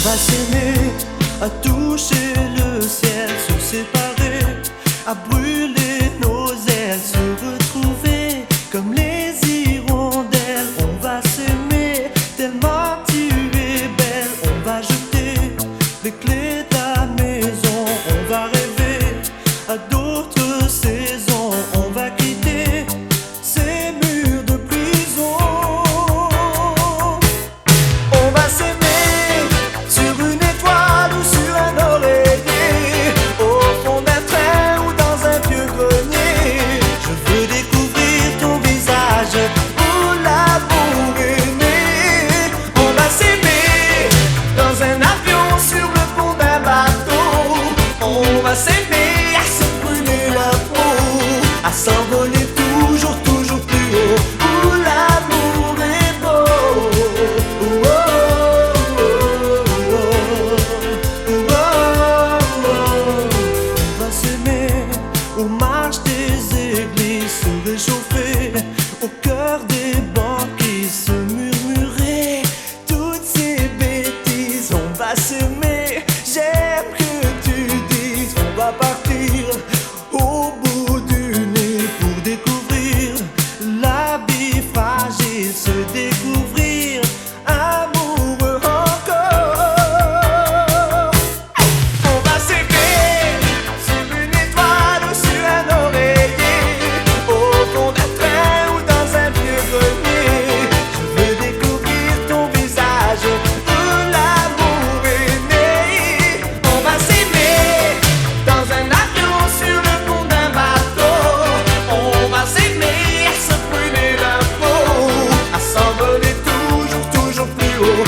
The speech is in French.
va s'aimer, à toucher le ciel, se séparer, à brûler nos ailes, se retrouver comme les hirondelles. On va s'aimer tellement tu es belle. On va jeter les clés de la maison. On va rêver à d'autres saisons. On va quitter ces murs de prison. On va s'aimer sur une étoile ou sur un oreiller, au fond d'un train ou dans un vieux grenier. Je veux découvrir ton visage où l'amour est né. On va s'aimer dans un avion, sur le pont d'un bateau. On va s'aimer à se brûler la peau, à s'envoler toujours, toujours plus haut, où l'amour est beau. Oh, oh, oh, oh, oh. On va s'aimer aux marches des églises, se réchauffer au cœur des banquiers, se murmurer toutes ces bêtises. On va s'aimer, j'aime que tu dises. On va partir au bout du nez pour découvrir la vie fragile, se découvrir amoureux encore. On va s'aimer sur une étoile ou sur un oreiller, au fond d'un train ou dans un vieux grenier. Je veux découvrir ton visage où l'amour est né. On va s'aimer dans un avion, sur le pont d'un bateau. On va s'aimer à se brûler la peau, à s'envoler toujours, toujours plus haut,